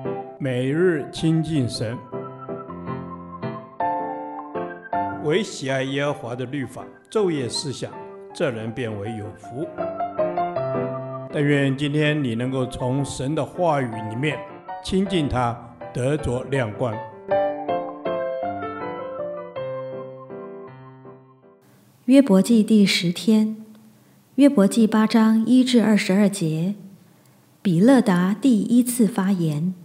每日亲近神，唯喜爱耶和华的律法，昼夜思想，这人变为有福。但愿今天你能够从神的话语里面亲近他，得着亮光。 约伯记第10天，约伯记8章1至22节，比勒达第一次发言。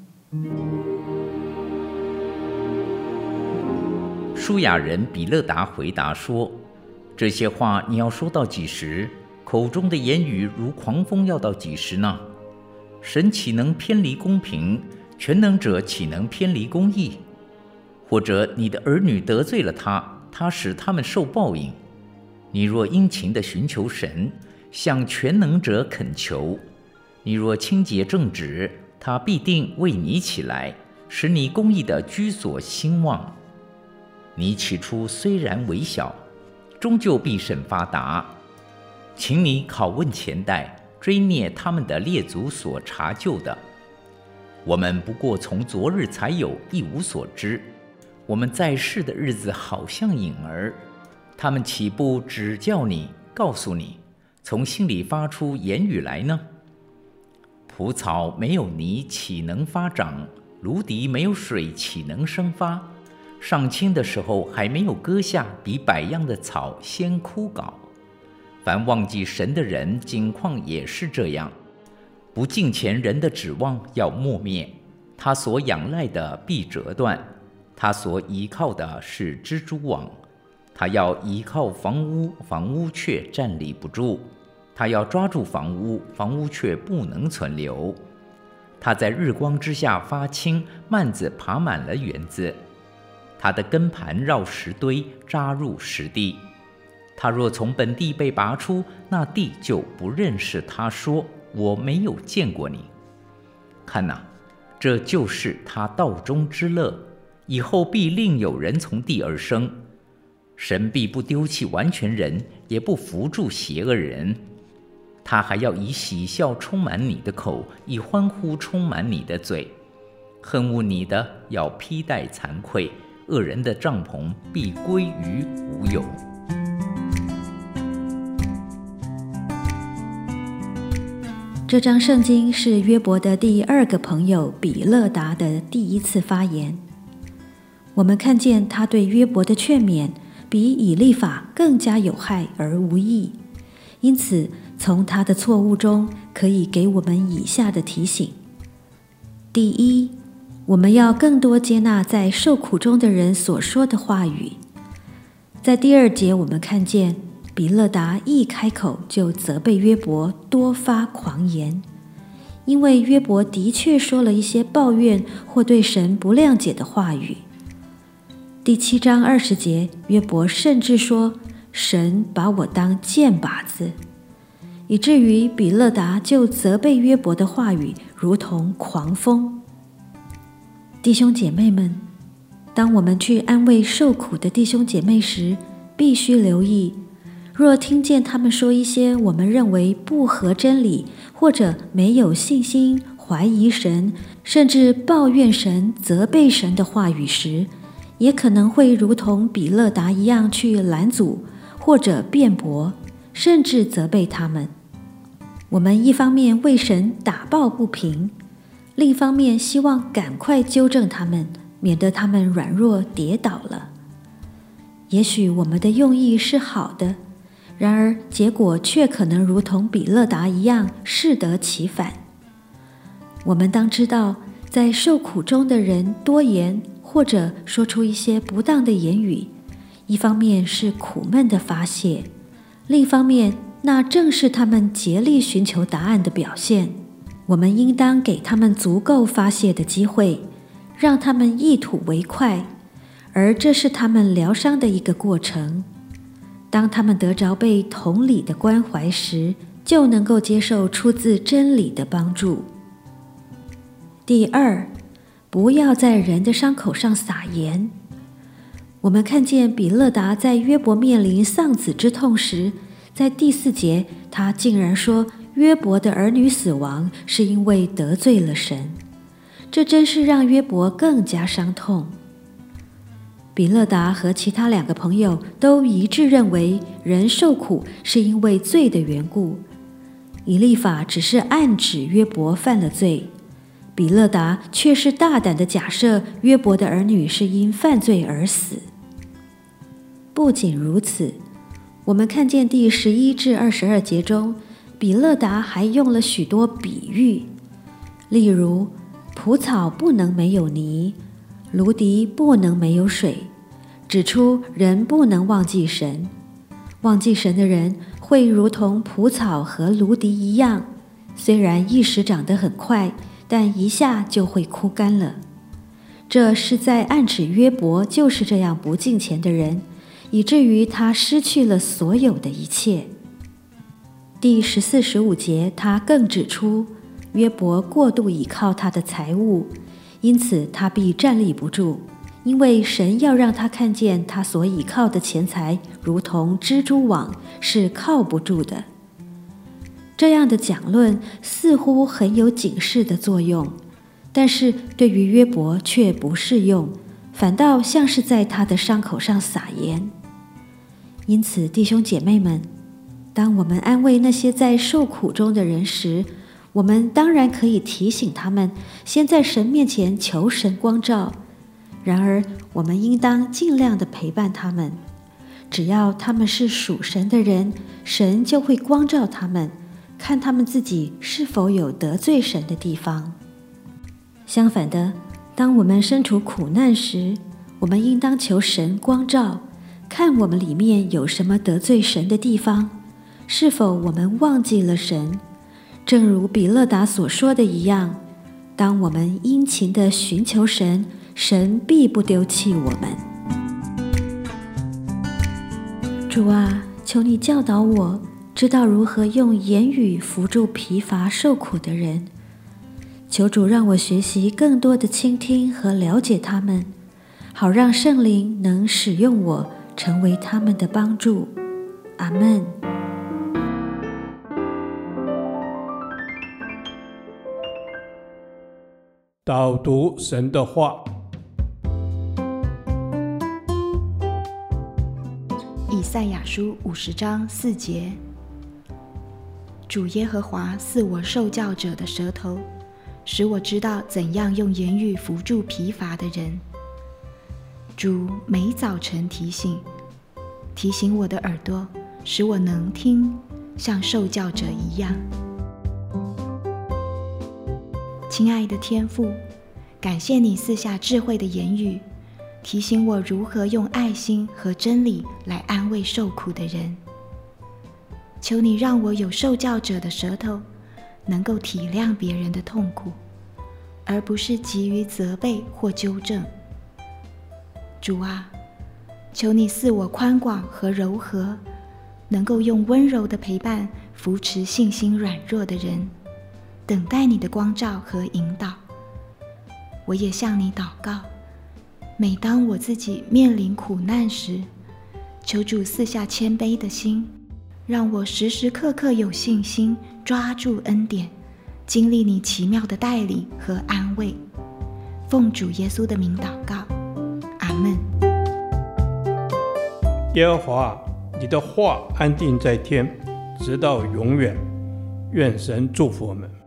舒雅人比勒达回答说：这些话你要说到几时？口中的言语如狂风，要到几时呢？神岂能偏离公平？全能者岂能偏离公义？或者你的儿女得罪了他，他使他们受报应。你若殷勤地寻求神，向全能者恳求，你若清洁正直，他必定为你起来，使你公义的居所兴旺。你起初虽然微小，终究必甚发达。请你拷问前代，追念他们的列祖所查究的。我们不过从昨日才有，一无所知。我们在世的日子好像影儿，他们岂不指教你，告诉你，从心里发出言语来呢？蒲草没有泥岂能发长？芦荻没有水岂能生发？上青的时候还没有割下，比百样的草先枯槁。凡忘记神的人，景况也是这样。不敬虔人的指望要没灭，他所仰赖的必折断，他所依靠的是蜘蛛网。他要依靠房屋，房屋却站立不住；他要抓住房屋，房屋却不能存留。他在日光之下发青，蔓子爬满了园子。他的根盘绕石堆，扎入石地。他若从本地被拔出，那地就不认识他，说：我没有见过你。看哪，这就是他道中之乐，以后必另有人从地而生。神必不丢弃完全人，也不扶助邪恶人。他还要以喜笑充满你的口，以欢呼充满你的嘴。恨恶你的要披戴惭愧，恶人的帐篷必归于无有。 这章圣经是约伯的第2个朋友比勒达的第一次发言。我们看见他对约伯的劝勉比以利法更加有害而无益，因此从他的错误中可以给我们以下的提醒：第一，我们要更多接纳在受苦中的人所说的话语。在第2节，我们看见比勒达一开口就责备约伯多发狂言，因为约伯的确说了一些抱怨或对神不谅解的话语。第7章20节，约伯甚至说神把我当箭靶子，以至于比勒达就责备约伯的话语如同狂风。弟兄姐妹们，当我们去安慰受苦的弟兄姐妹时，必须留意，若听见他们说一些我们认为不合真理，或者没有信心、怀疑神，甚至抱怨神、责备神的话语时，也可能会如同比勒达一样去拦阻，或者辩驳，甚至责备他们。我们一方面为神打抱不平，另一方面希望赶快纠正他们，免得他们软弱跌倒了。也许我们的用意是好的，然而结果却可能如同比勒达一样适得其反。我们当知道，在受苦中的人多言，或者说出一些不当的言语，一方面是苦闷的发泄，另一方面那正是他们竭力寻求答案的表现。我们应当给他们足够发泄的机会，让他们一吐为快，而这是他们疗伤的一个过程。当他们得着被同理的关怀时，就能够接受出自真理的帮助。第2，不要在人的伤口上撒盐。我们看见比勒达在约伯面临丧子之痛时，在第4节，他竟然说约伯的儿女死亡是因为得罪了神。 这真是让约伯更加伤痛。比勒达和其他2个朋友都一致认为人受苦是因为罪的缘故，以利法只是暗指约伯犯了罪，比勒达却是大胆地假设约伯的儿女是因犯罪而死。不仅如此，我们看见第11至22节中，比勒达还用了许多比喻，例如蒲草不能没有泥，芦荻不能没有水，指出人不能忘记神。忘记神的人会如同蒲草和芦荻一样，虽然一时长得很快，但一下就会枯干了。这是在暗指约伯就是这样不敬虔的人，以至于他失去了所有的一切。第14、15节他更指出，约伯过度倚靠他的财物，因此他必站立不住，因为神要让他看见他所倚靠的钱财如同蜘蛛网，是靠不住的。这样的讲论似乎很有警示的作用，但是对于约伯却不适用，反倒像是在他的伤口上撒盐。因此，弟兄姐妹们，当我们安慰那些在受苦中的人时，我们当然可以提醒他们先在神面前求神光照，然而我们应当尽量地陪伴他们。只要他们是属神的人，神就会光照他们，看他们自己是否有得罪神的地方。相反的，当我们身处苦难时，我们应当求神光照，看我们里面有什么得罪神的地方，是否我们忘记了神。正如比勒达所说的一样，当我们殷勤地寻求神，神必不丢弃我们。主啊，求你教导我，知道如何用言语扶助疲乏受苦的人。求主让我学习更多的倾听和了解他们，好让圣灵能使用我，成为他们的帮助。阿们。 导读神的话。 以赛亚书50章4节，主耶和华赐我受教者的舌头，使我知道怎样用言语扶助疲乏的人。主每早晨提醒我的耳朵，使我能听，像受教者一样。亲爱的天父，感谢你赐下智慧的言语，提醒我如何用爱心和真理来安慰受苦的人。求你让我有受教者的舌头，能够体谅别人的痛苦，而不是急于责备或纠正。主啊，求你赐我宽广和柔和，能够用温柔的陪伴扶持信心软弱的人，等待你的光照和引导。我也向你祷告，每当我自己面临苦难时，求主赐下谦卑的心，让我时时刻刻有信心抓住恩典，经历你奇妙的带领和安慰。奉主耶稣的名祷告，阿们。 耶和华，你的话安定在天，直到永远。愿神祝福我们。